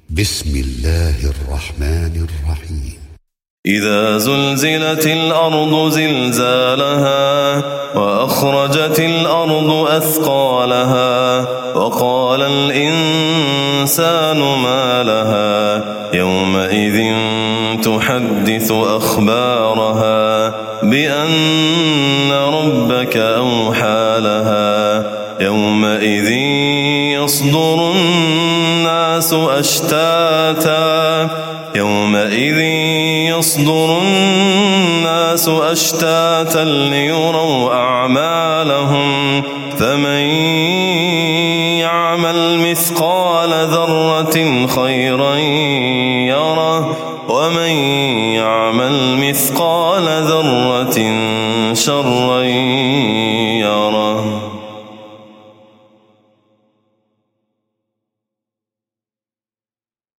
بسم الله الرحمن الرحيم. إذا زلزلت الأرض زلزالها وأخرجت الأرض أثقالها وقال الإنسان ما لها يومئذ تحدث أخبارها بأن ربك أوحى لها يومئذ يصدر الناس أشتاتا ليروا أعمالهم فمن يعمل مثقال ذرة خيرا يره ومن يعمل مثقال